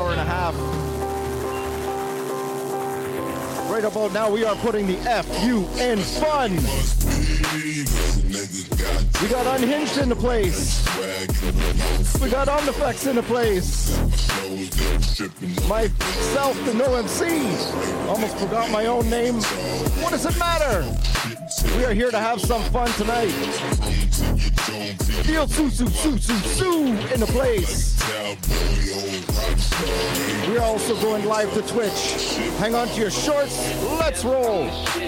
hour and a half. Right about now, we are putting the F-U in fun. We got Unhinged in the place. We got Omnifex in the place. Myself, the No MC. Almost forgot my own name. What does it matter? We are here to have some fun tonight. Feel Sue in the place. We are also going live to Twitch. Hang on to your shorts. Let's roll.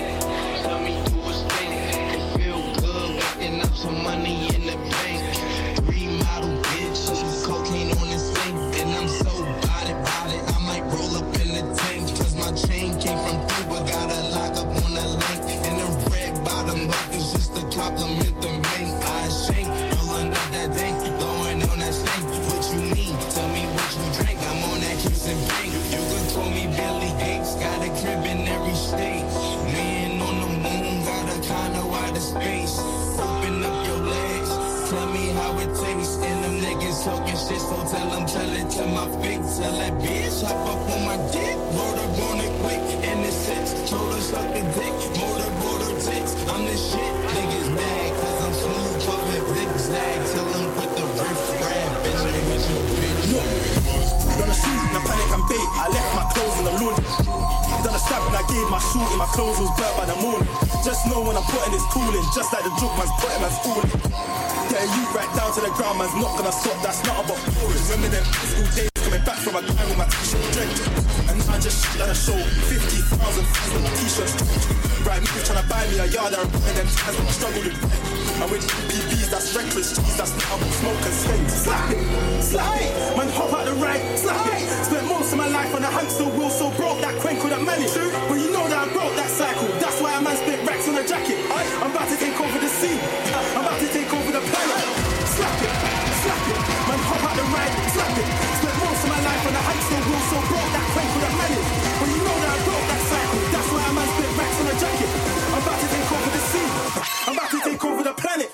Some money in the bank, remodel bitch, cocaine on the sink, and I'm so about it, I might roll up in the tank, cause my chain came from Cuba, got a lock up on the link, and the red bottom buckles just to compliment the mink, I shank, rolling up that dank, blowing on that stank, what you need, tell me what you drink, I'm on that kiss and bank, you can call me Billy Gates, got a crib in every state, man on the moon, got a condo out of space, open up your legs, tell me how it tastes. And them niggas talking shit, so tell it to my face. Tell that bitch, hop up on my dick, motor on it quick, and it's six. Told her suck the dick, motor ticks. I'm the shit, niggas mad, cause I'm smooth, puffin' zigzag. Tell them put the riff grab, bitch, I hit you, bitch. Done a shoot in a panic and bait, I left my clothes in the laundry. Done a stab and I gave my shoot and my clothes was burnt by the morning. Just know when I'm putting this tool in, just like the drug man's putting man's all in. Getting you right down to the ground, man's not gonna stop, that's not about boring. Remember them school days coming back from a grind with my t-shirt drenched. And now I just shit at a show, 50,000 fans with my t-shirts. Right, niggas trying to buy me a yard and them times when I struggled with. And with PBs, that's reckless cheese, that's not about smoke and sling. Slap it, man hop out the right, slap it. Spent most of my life on a hamster wheel, so broke that crank couldn't manage. But you know that I broke that cycle, that's why a man spit racks on a jacket. I'm about to take over the scene, I'm about to take over the planet. Slap it, man hop out the right, slap it. Spent most of my life on a hamster wheel, so broke that crank couldn't manage. But you know that I broke that cycle, that's why a man spit racks on a jacket. I'm about to take over the scene, I'm about to take over the planet.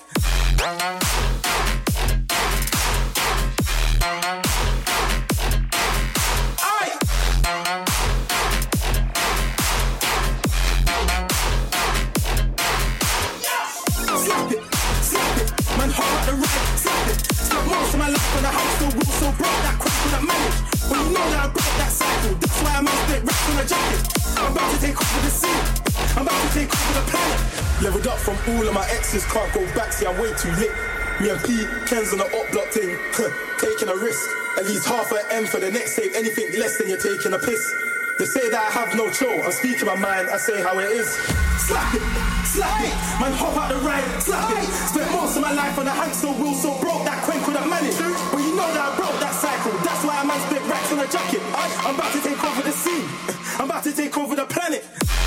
Leveled up from all of my exes, can't go back, see I'm way too lit. Me and P, Ken's on the up block thing, taking a risk. At least half a M for the next save, anything less than you're taking a piss. They say that I have no chill, I'm speaking my mind, I say how it is. Slap it, man hop out the right, slap it. Spent most of my life on a hamster wheel, so broke that crank couldn't manage. But you know that I broke that cycle, that's why a man spit racks on a jacket. I'm about to take over the scene, I'm about to take over the planet.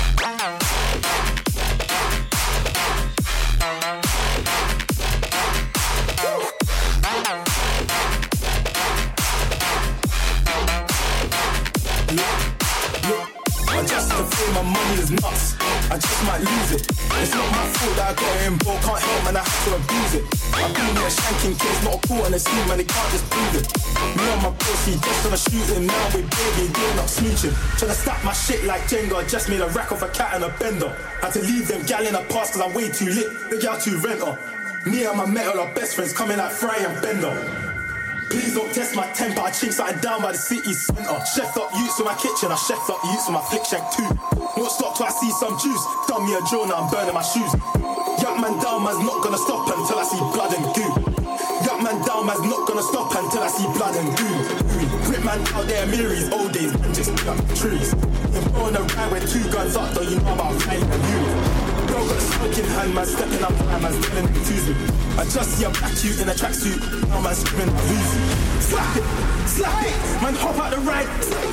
My money is nuts, I just might lose it. It's not my fault that I got it in, bro, can't help man, I have to abuse it. I've been here shanking kids, not a court and a scheme, man, they can't just prove it. Me and my pussy, just on a shooting, now we're baby, doing up smooching. Tryna stack my shit like Jenga, just made a rack off a cat and a bender. Had to leave them gal in a pass cause I'm way too lit, the gal too renter. Me and my metal are best friends, coming like Fry and Bender. Please don't test my temper, I chink something down by the city centre. Chef up youths for my kitchen, I chef up youths for my flick shank too. Won't stop till I see some juice, done me a drill now I'm burning my shoes. Young man down, man's not gonna stop until I see blood and goo. Young man down, man's not gonna stop until I see blood and goo. Grip man out there, Mary's old days, man just up trees. You're on a ride with 2 guns up, though you know about riding and you. Bro got a smoking hand, man stepping up, man's telling me to me. I just see a black youth in a tracksuit, now man's screaming I lose. Slap it, man hop out the right.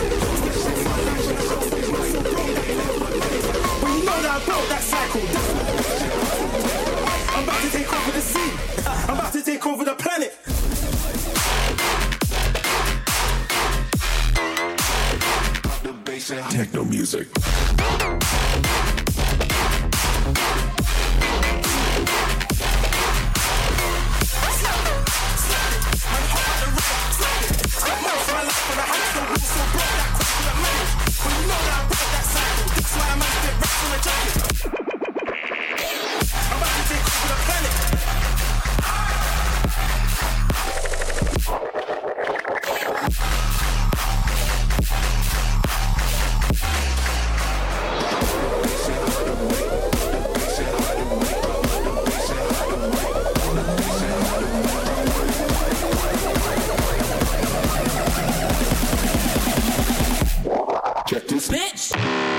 When you know that I broke that cycle, I'm about to take over the scene, I'm about to take over the planet. Techno music. this bitch.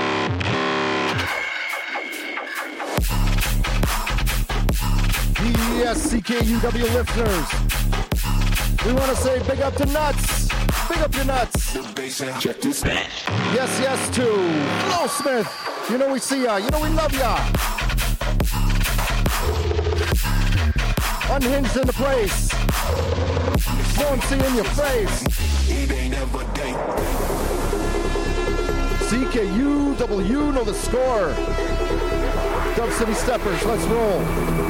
Yes, CKUW listeners. We want to say big up to Nuts. Big up your Nuts. check this out. Yes, yes to Flo Smith. You know we see ya. You know we love ya. Unhinged in the place. Won't see in your face. It ain't ever day. CKUW know the score. Dub City Steppers, let's roll.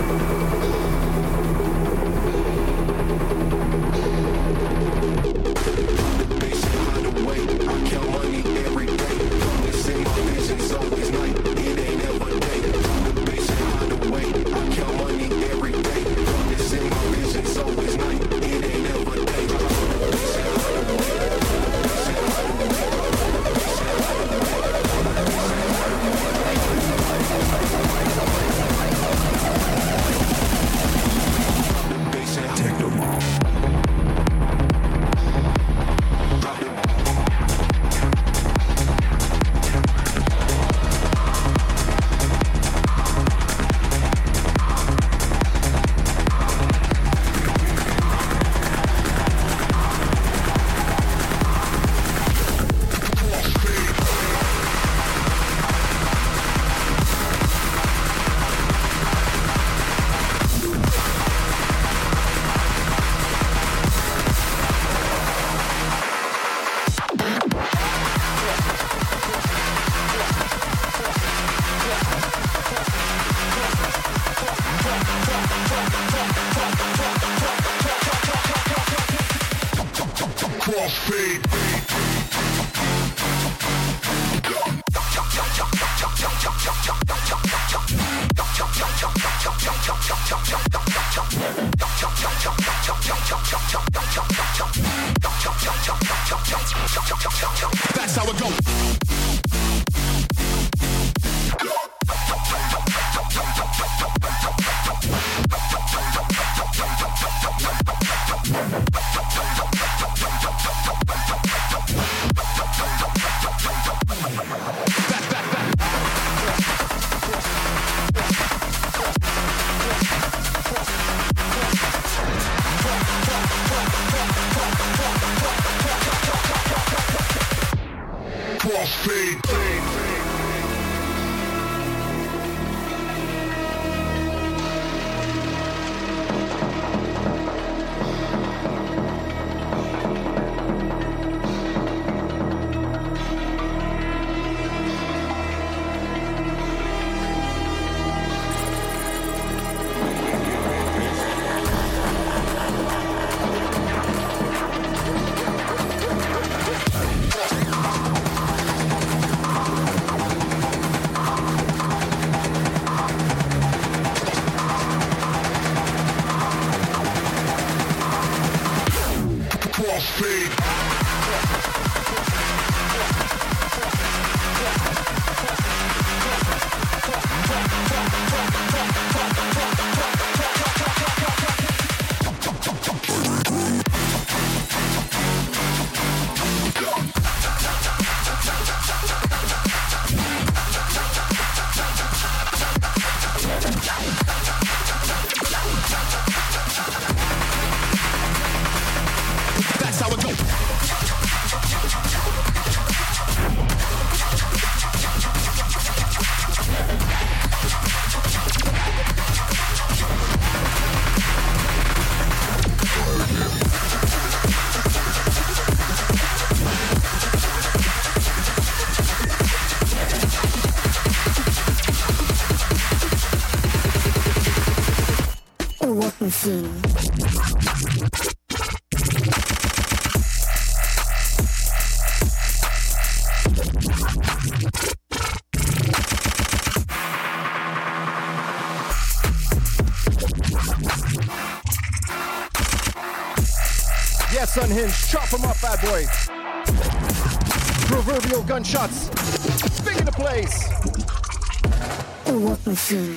That's how it goes. Machine. Yes, Unhinged, chop them up, bad boy. Proverbial gunshots, big into place. What machine?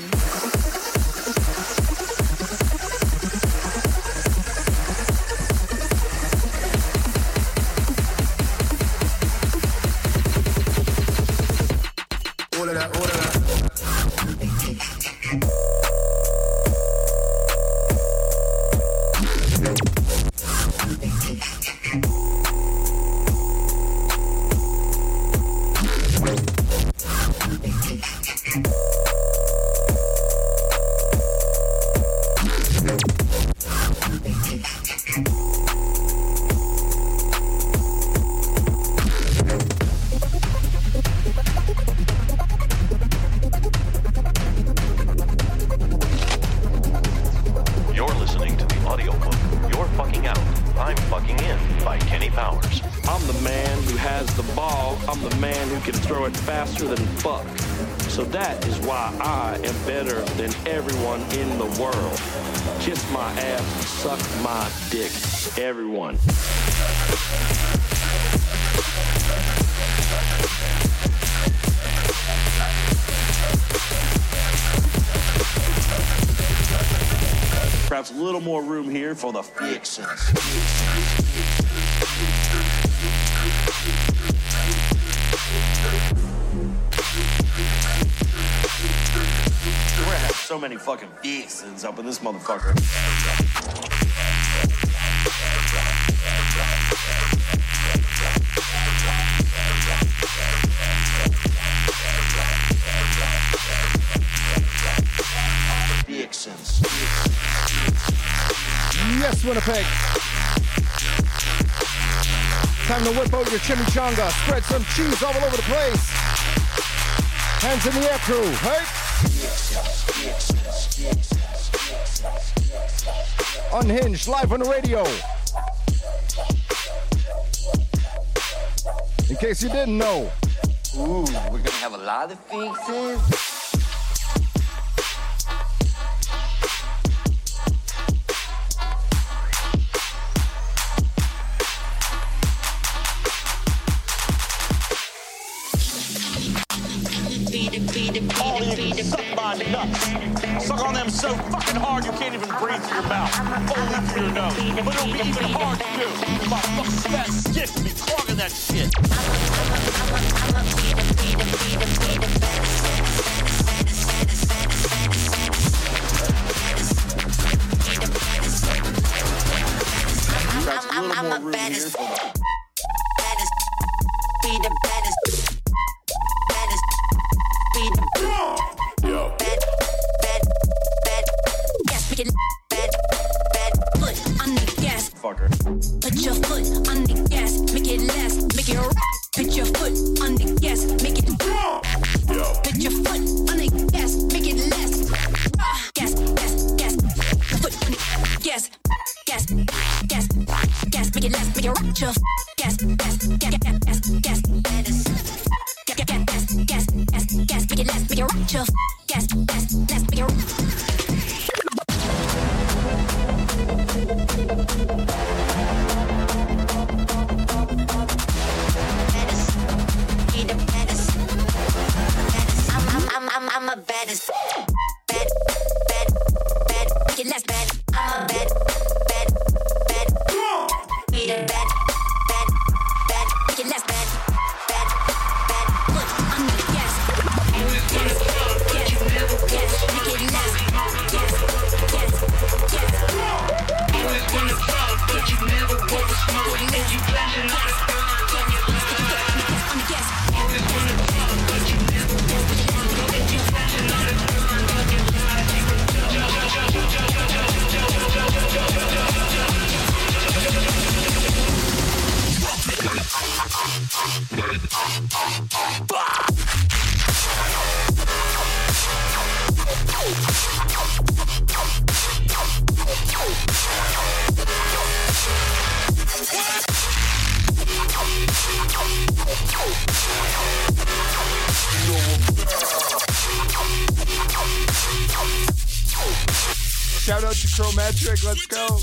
has the ball, I'm the man who can throw it faster than fuck. So that is why I am better than everyone in the world. Kiss my ass, suck my dick, everyone. Perhaps a little more room here for the fixins. We're gonna have so many fucking fixins up in this motherfucker. Fixins. Yes, Winnipeg. Time to whip out your chimichanga. Spread some cheese all over the place. Hands in the air, crew. Hey! Unhinged, live on the radio. In case you didn't know. Ooh, we're gonna have a lot of fixes. All of you can suck my nuts. Suck on them so fucking hard you can't even breathe through your mouth. Only through your nose. But it'll be even hard to do. My fucking fat stick will be clogging that shit. I'm a baddest. Baddest. Be the baddest. Baddest. Be the bad. Bad. Gas, make it bad. Foot on the gas. Fucker. Put your foot on the gas. Make it last. Make it rock. Put your foot on the gas. Make it rock. Put your foot on the gas. Make it last. Gas. Foot on the gas. Gas. Make it last. Make it rock. Your gas. Baddest. Gas. Make it last. Make it rock. Your gas. Last. Make it rock. I'm a baddest. Bad. Make it last bad. I'm a bad. Be the bad. Make it last bad. Foot on the gas. Gas. Make it last. Gas. But you never want to smoke and you flashing on the gas. But you never want to smoke and you flashing on the Shout out to Chromatric, let's go.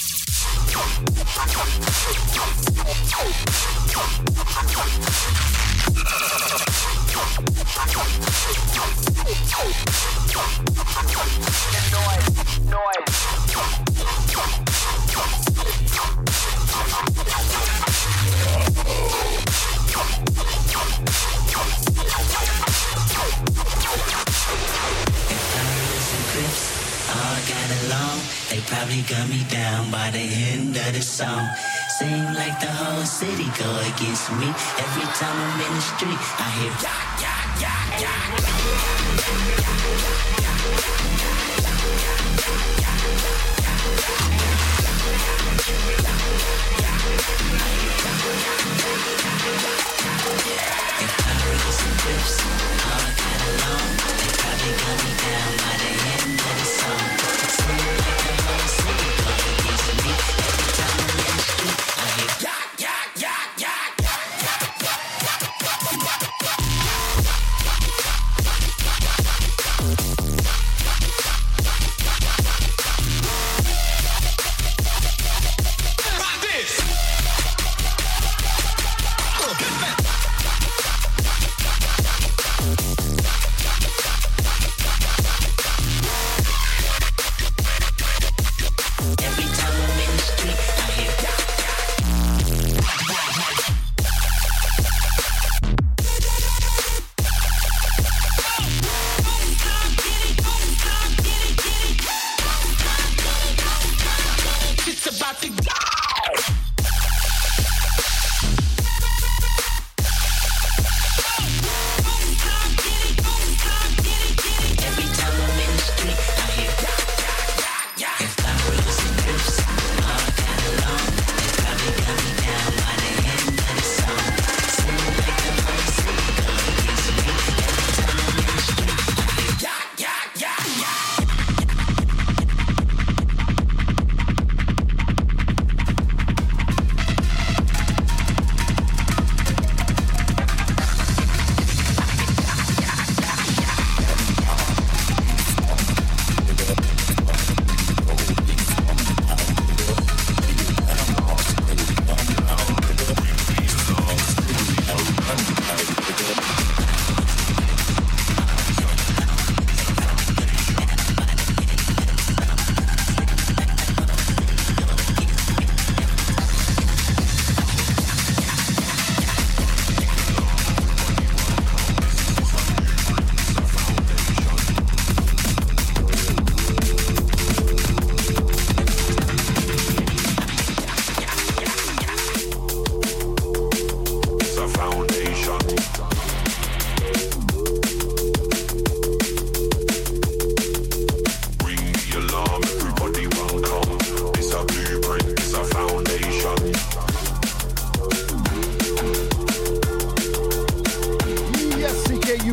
They probably gun me down by the end of the song. Seem like the whole city go against me. Every time I'm in the street, I hear If I raise some trips all got along, they probably gun me down by the end of the song. Seem like the whole city go against me. Every time I'm in the street, I hear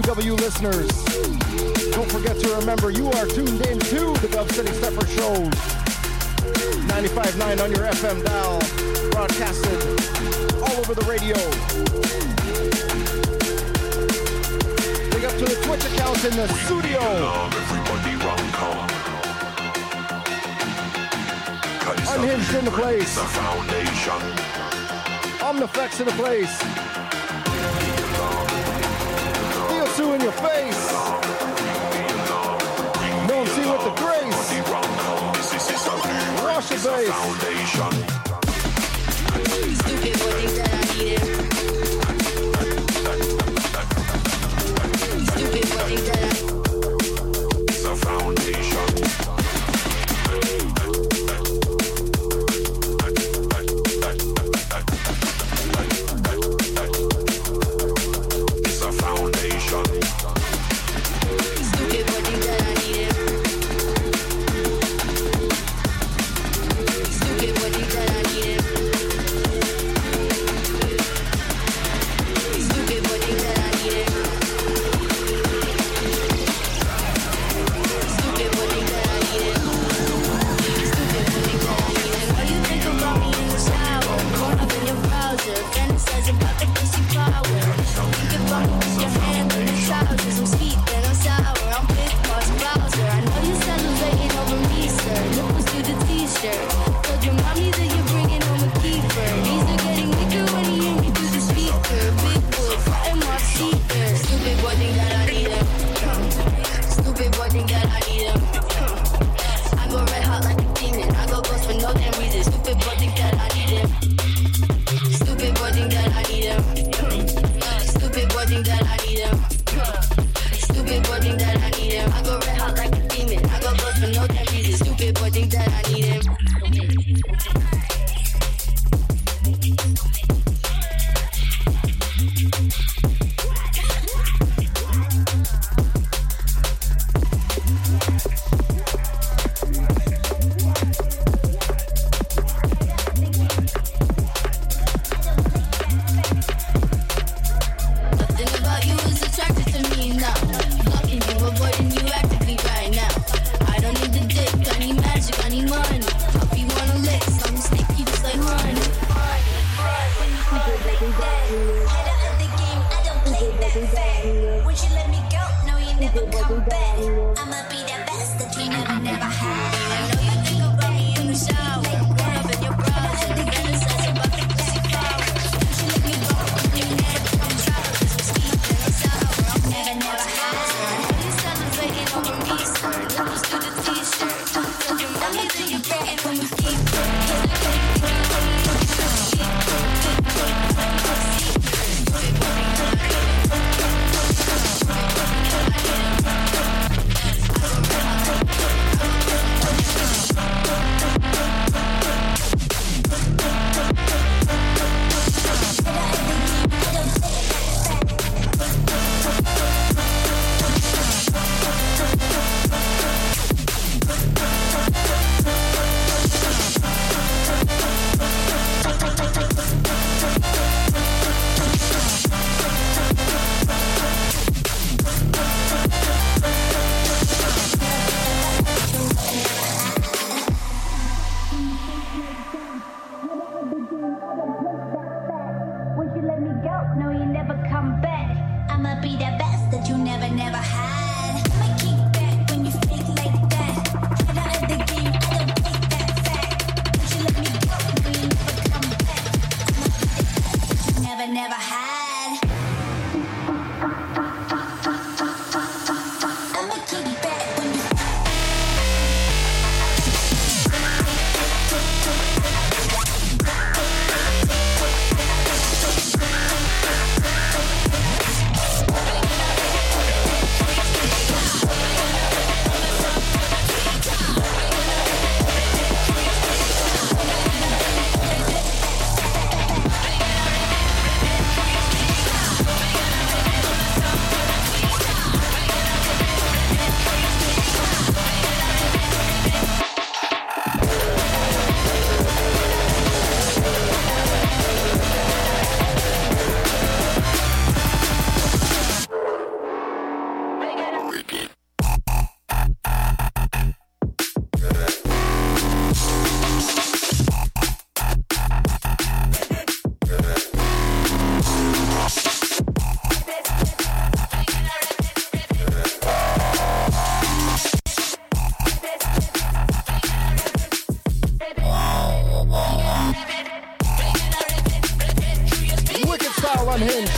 WW listeners. Don't forget to remember you are tuned in to the Dub City Stepper Shows. 95.9 on your FM dial, broadcasted all over the radio. Big up to the Twitch accounts in the studio. Unhinged in the place. Omnifex in the place. Theo in your face. Don't see with the grace. Wash your face. Stupid boy thinks that I need him. Stupid boy thinks that it's a foundation.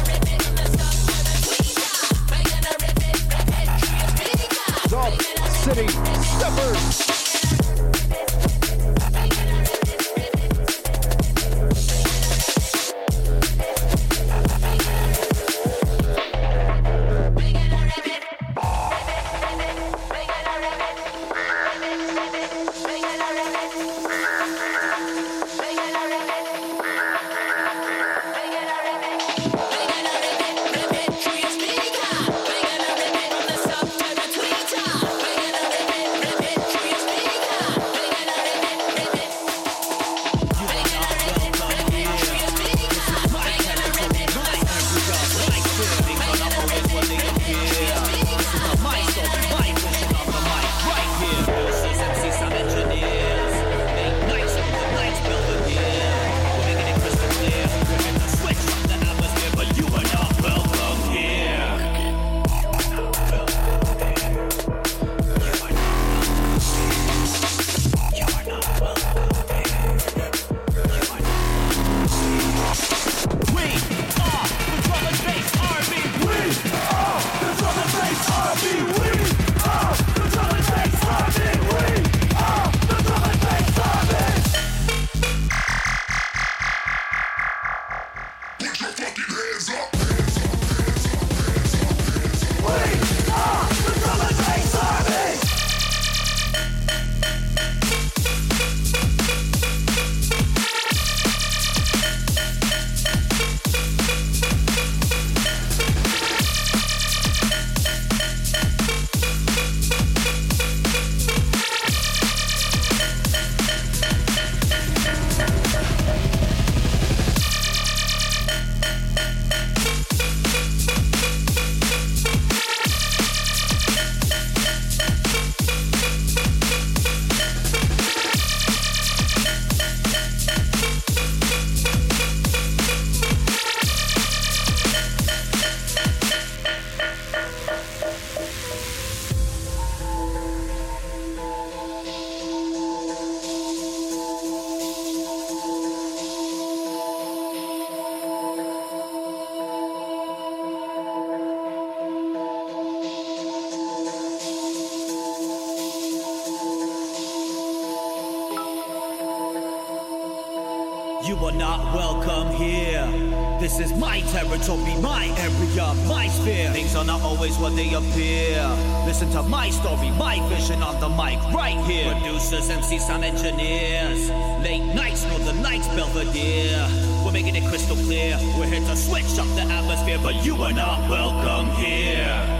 Dub City Steppers. You are not welcome here. This is my territory, my area, my sphere. Things are not always what they appear. Listen to my story, my vision on the mic right here. Producers, MCs, sound engineers. Late nights, Northern Lights, Belvedere. We're making it crystal clear. We're here to switch up the atmosphere, but you are not welcome here.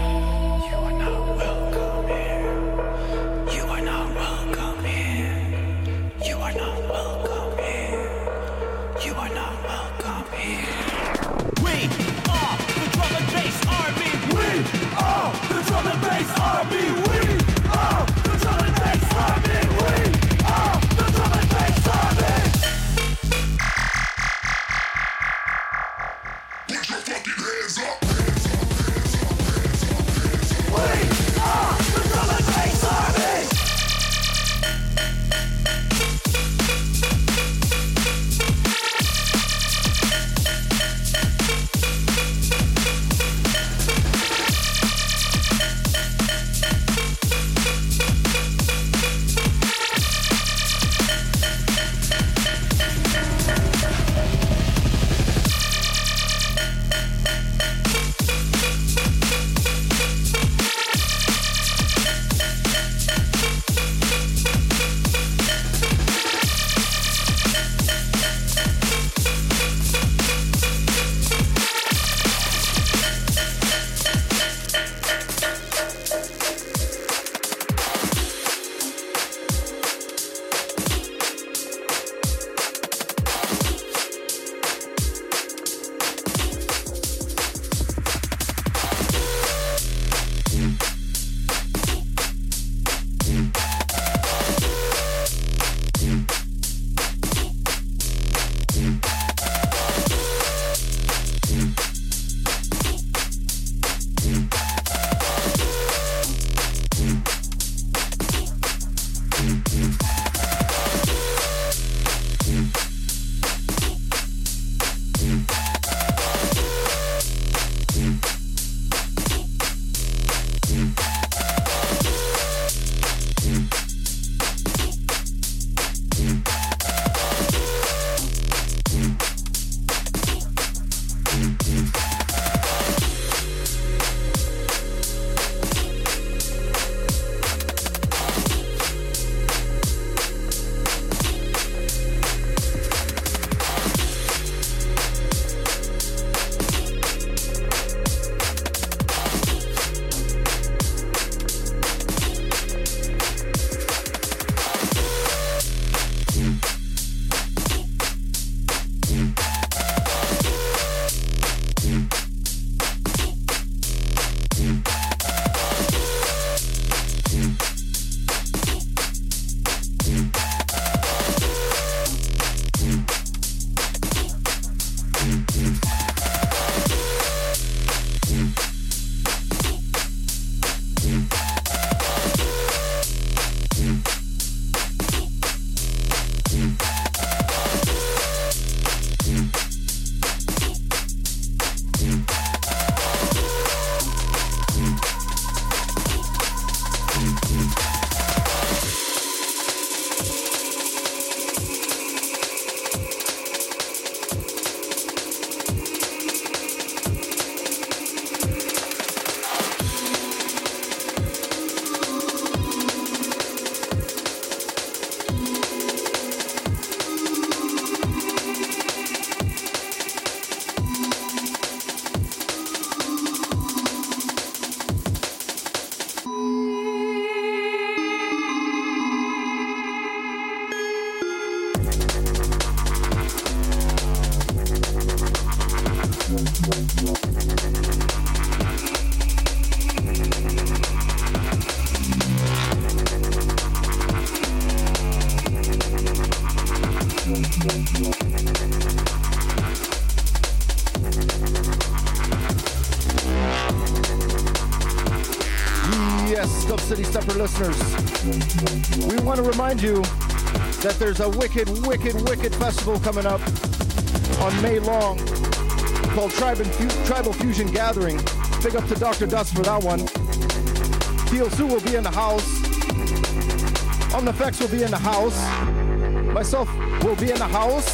Yes, Dub City Stepper listeners, we want to remind you that there's a wicked festival coming up on May Long called Tribal Fusion Gathering. Big up to Dr. Dust for that one. TLC will be in the house. Omnifex will be in the house. Myself will be in the house.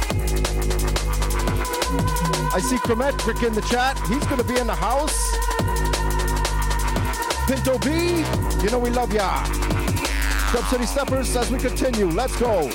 I see Chrometric in the chat. He's going to be in the house. Pinto B, you know we love ya. Dub City Steppers, as we continue, let's go.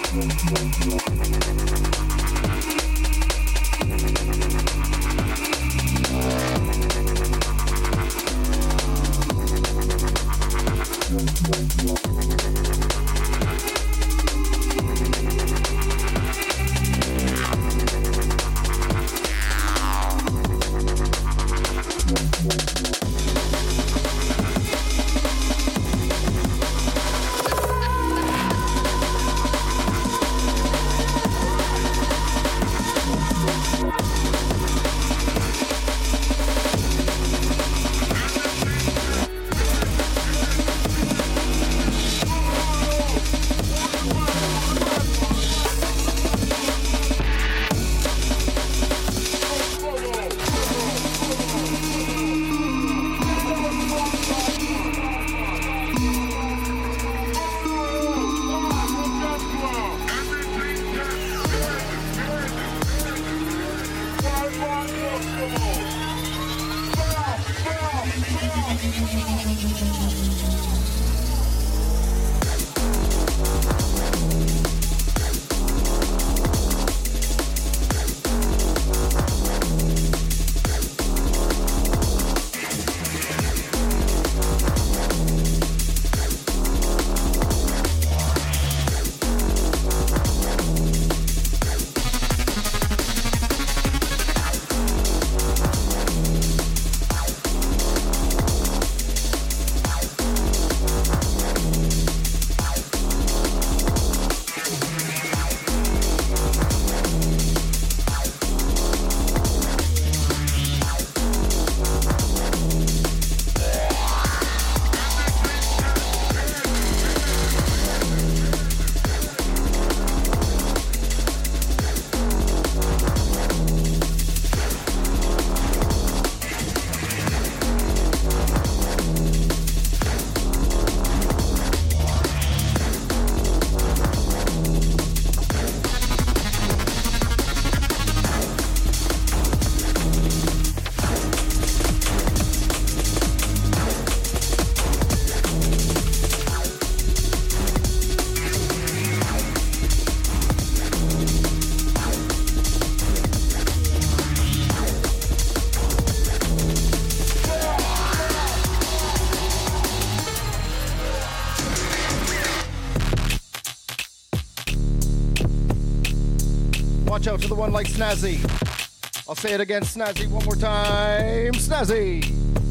Watch out to the one like Snazzy. I'll say it again, Snazzy, one more time. Snazzy.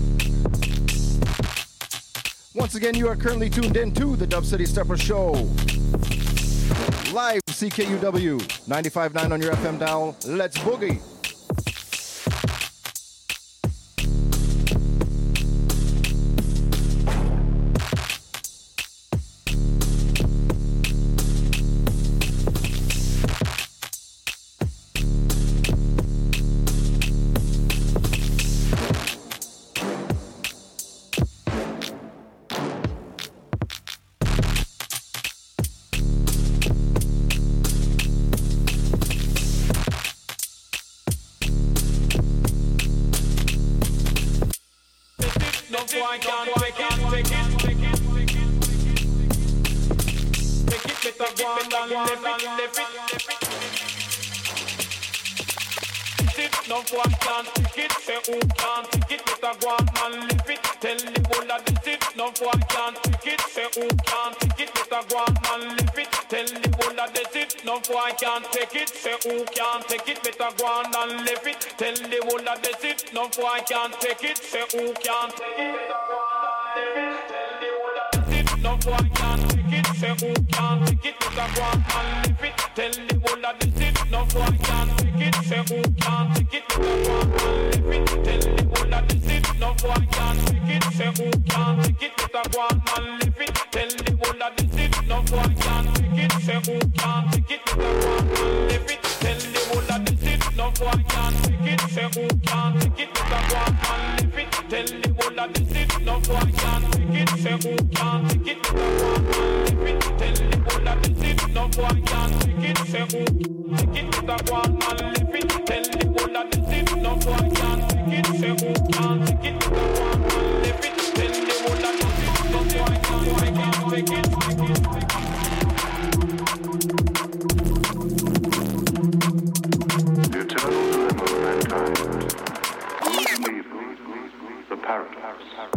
Once again, you are currently tuned in to the Dub City Stepper Show. Live CKUW 95.9 on your FM dial. Let's boogie. boy can't take it. Say who can't take it, better go on and live it. Tell the whole that that's it. No boy can't take it. Say who can't take it, better go on and live it. Tell the whole that that's it. No boy can't take it. Say who can't take it, better go on and live it. Tell the whole that that's it. No boy can't take it. Say who can't take it, better go on and live it. Tell the whole that that's it. No boy can't take it. Say who can't take it, better go on and live it. Tell the whole that that's it. No boy can't take it. Say who can't take it, better go on and live it. Tell the whole that that's it. No boy can't take it. Say who can't take it, better go on and live it. Tell the whole that that's it. No boy can't take it. Say who can't take it, better go on and live it. Tell the whole that that's it. No boy can't take it. Say who take it, better go on and live it. Tell the whole that that's it. No boy can't take it. Say who can't take it, better go on and live it. Tell the whole that that's it. No boy can't take it. The eternal dilemma of mankind. The paradox.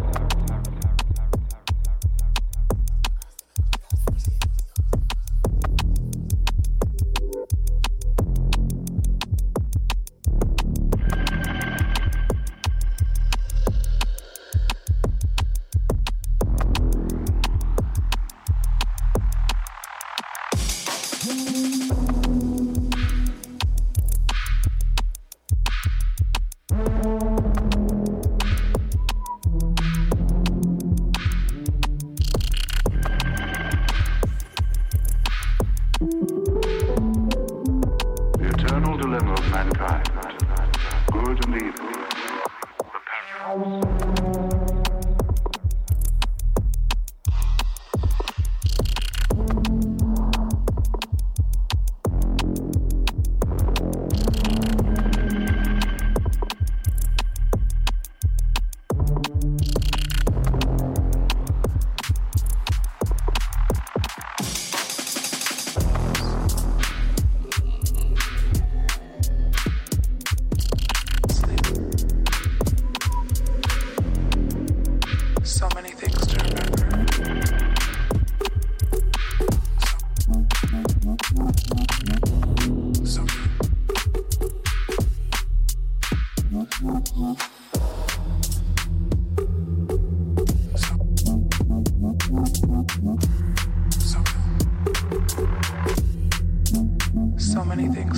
So many things.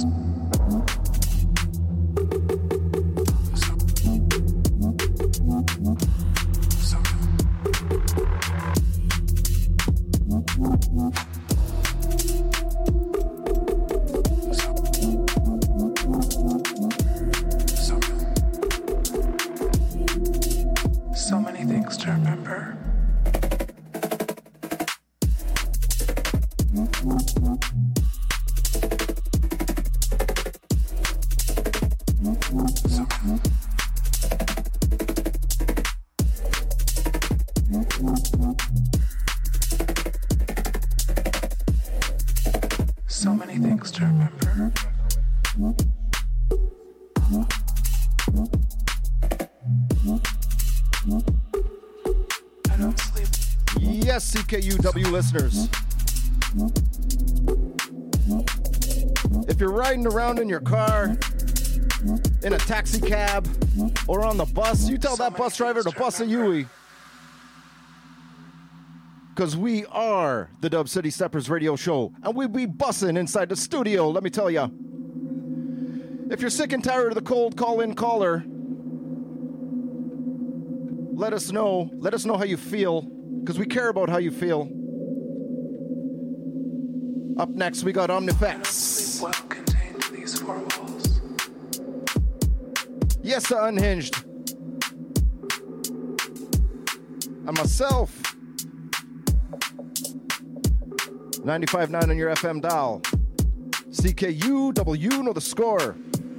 So many things to remember. So many things to remember. I don't sleep. Yes, CKUW listeners. If you're riding around in your car, in a taxi cab, or on the bus, you tell that bus driver to bust a Yui. Because we are the Dub City Steppers radio show, and we be bussing inside the studio, let me tell ya. If you're sick and tired of the cold call-in caller, let us know. Let us know how you feel, because we care about how you feel. Up next, we got Omnifex. Well contained to these four walls. Yes, the Unhinged. And myself. 95.9 on your FM dial. CKUW, know the score.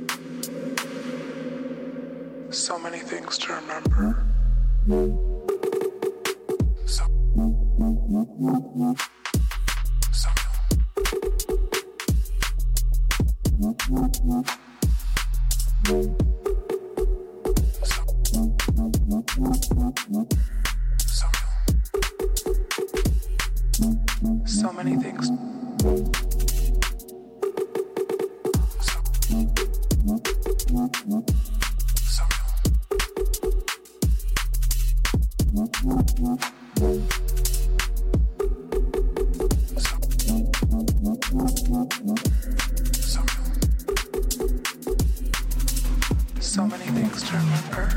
So many things to remember. So many things. So many things to remember.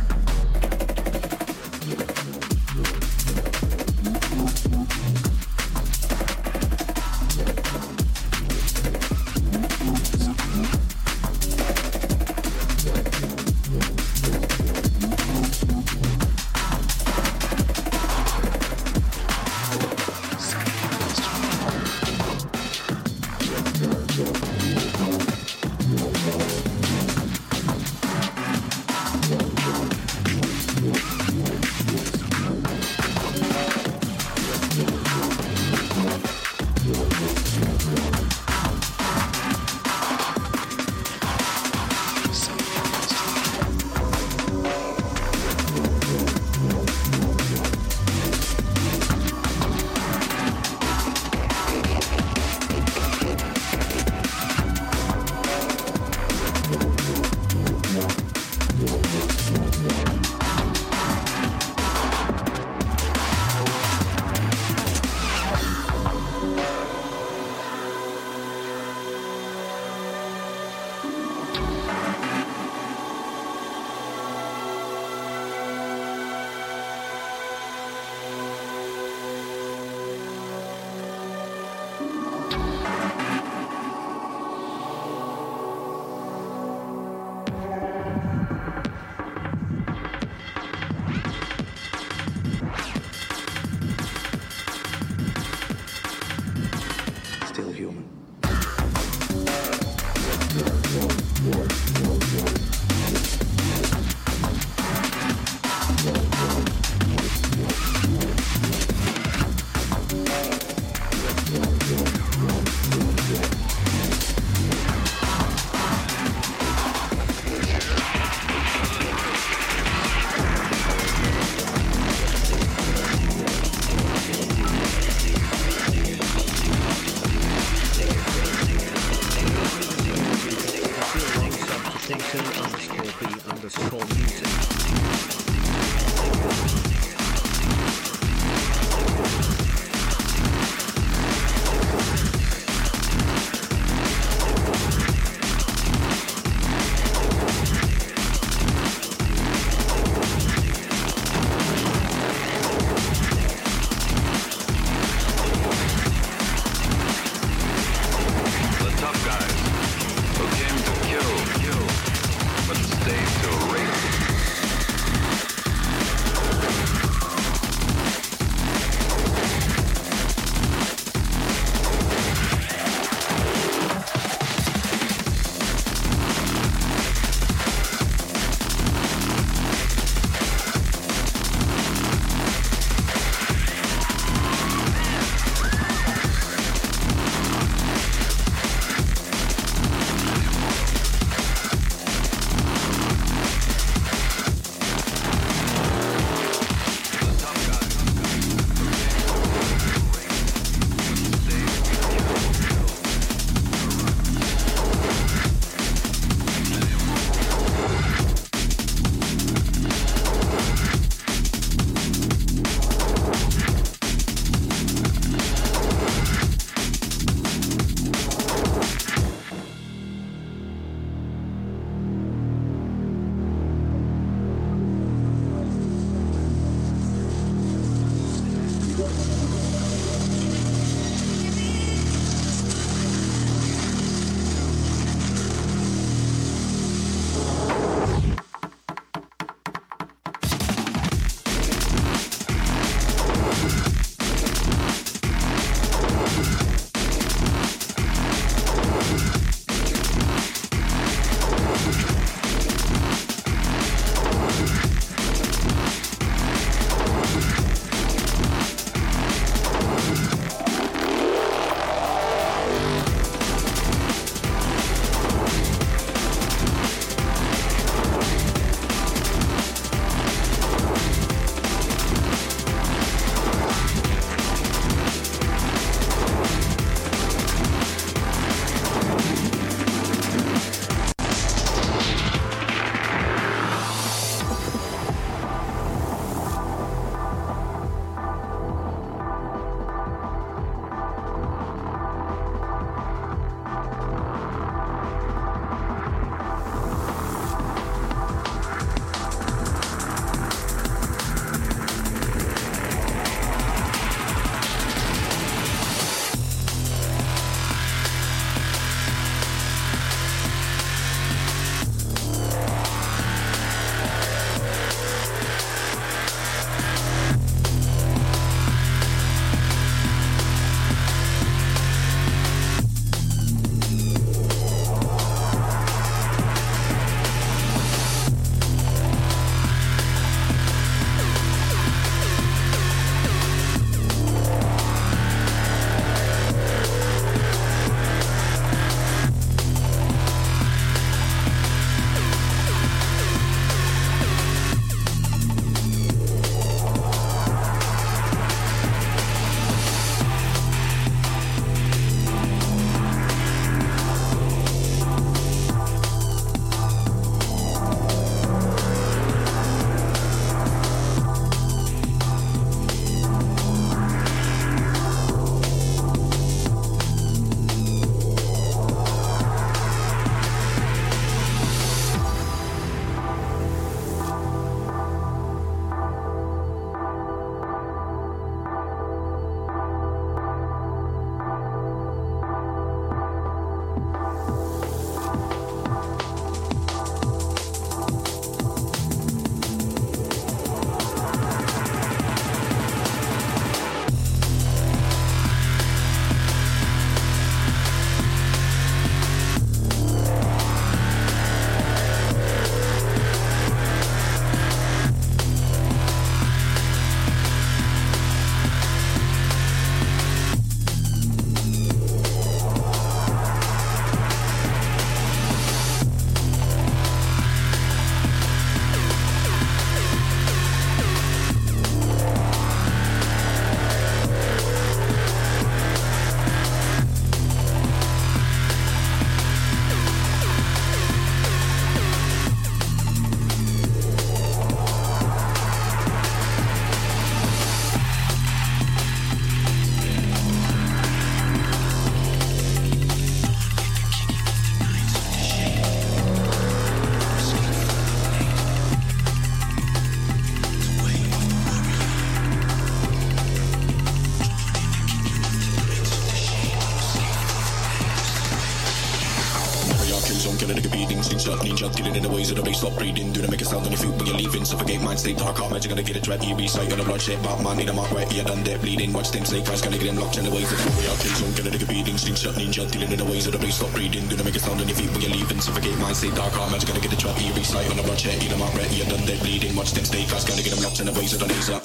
slingshot, ninja, dealing in the ways of the bass, stop breathing. Do they make a sound on your feet when you're leaving? Suffocate mind state, dark art magic, gonna get it right. You recite on the bloodshed, Batman, need a mark right here, done dead bleeding. Watch them snake eyes, gonna get them locked in the ways of the warrior kill zone, gonna take a beating. Slingshot, ninja, dealing in the ways of the bass, stop breathing. Do they make a sound on your feet when you're leaving? Suffocate mind state, dark art magic, gonna get it right. You recite on the bloodshed, need a mark right here, done dead bleeding. Watch them snake eyes, gonna get them locked in the ways of the laser.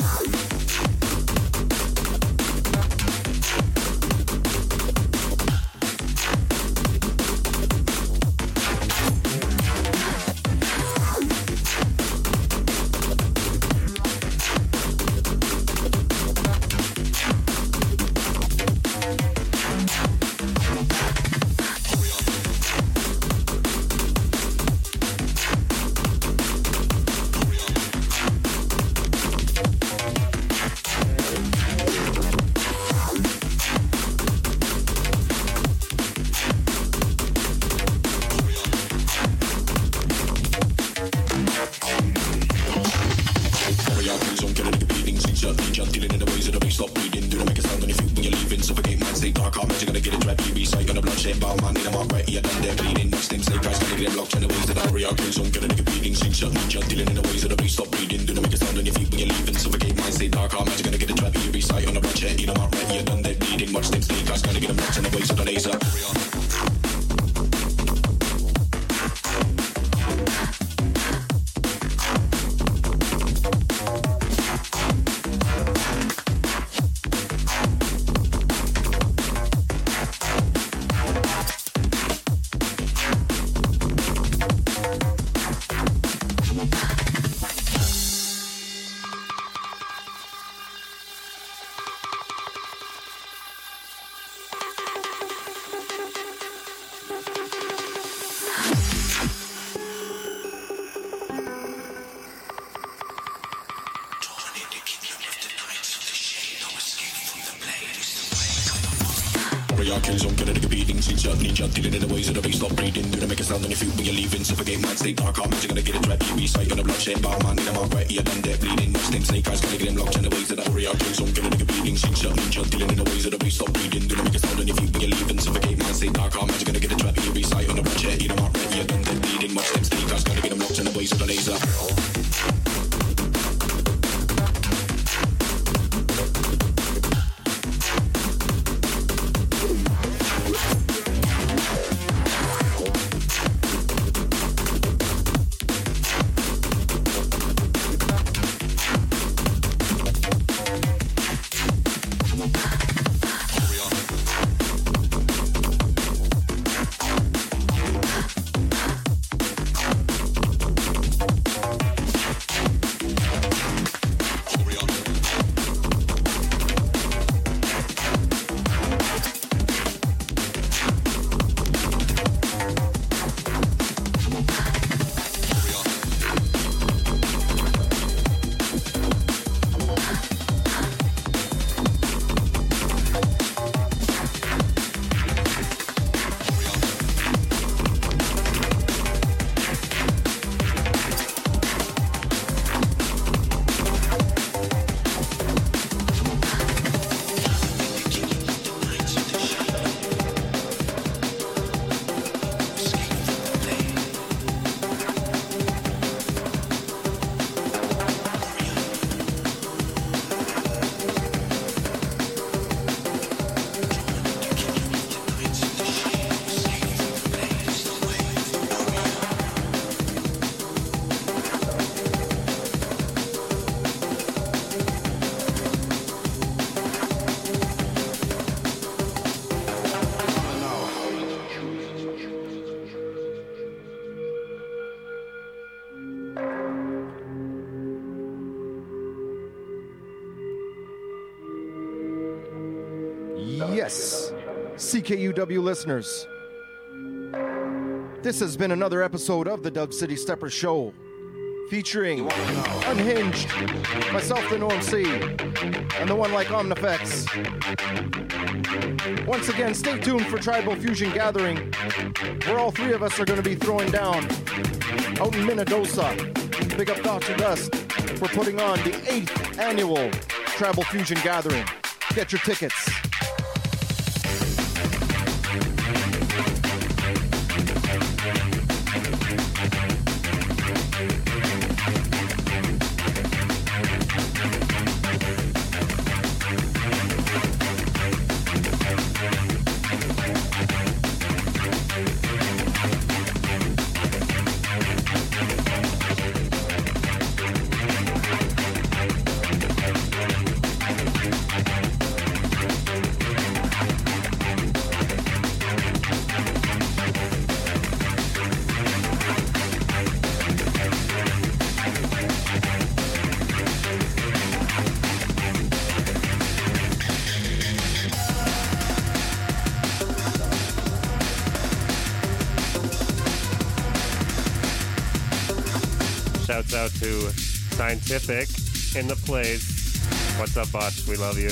Yes, CKUW listeners, this has been another episode of the Dub City Stepper Show, featuring Unhinged, myself, the Norm C, and the one like Omnifex. Once again, stay tuned for Tribal Fusion Gathering, where all three of us are going to be throwing down out in Minnedosa. Big up Dr. Dust for putting on the 8th annual Tribal Fusion Gathering. Get your tickets. Shouts out to Scientific in the place. What's up, Botch? We love you.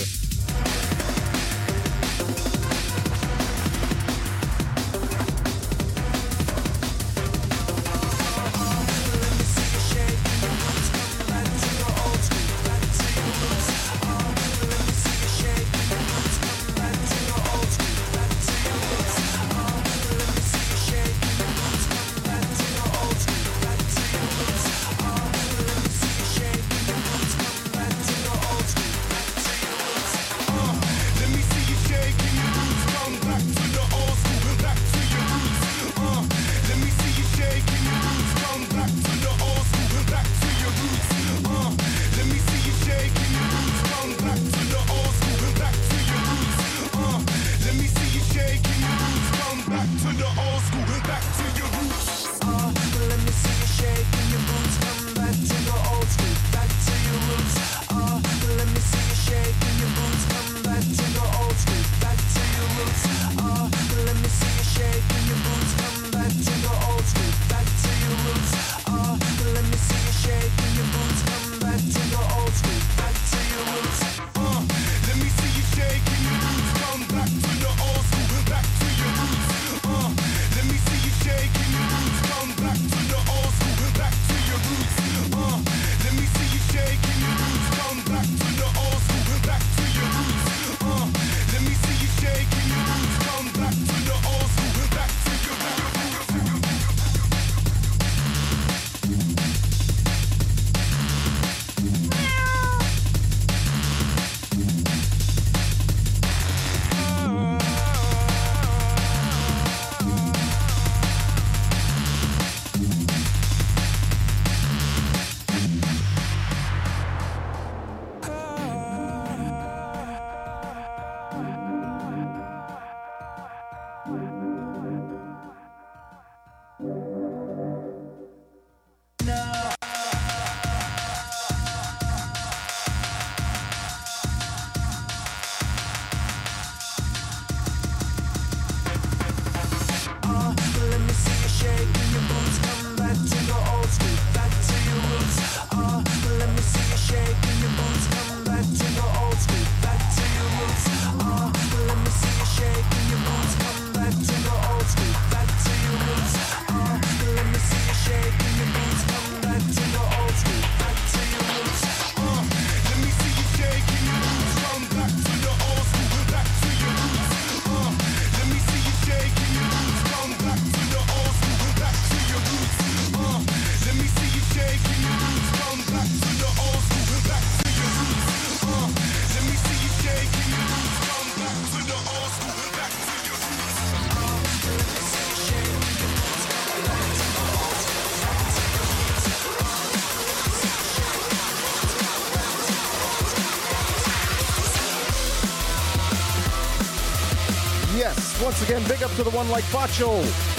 Once again, big up to the one like Bacho.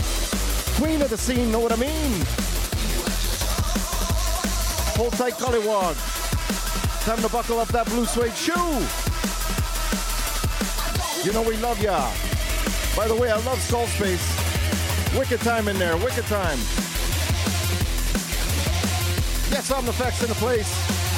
Queen of the scene, know what I mean? Hold tight, Collywog. Time to buckle up that blue suede shoe. You know we love ya. By the way, I love Skull Space. Wicked time in there, wicked time. Yes, I'm the facts in the place.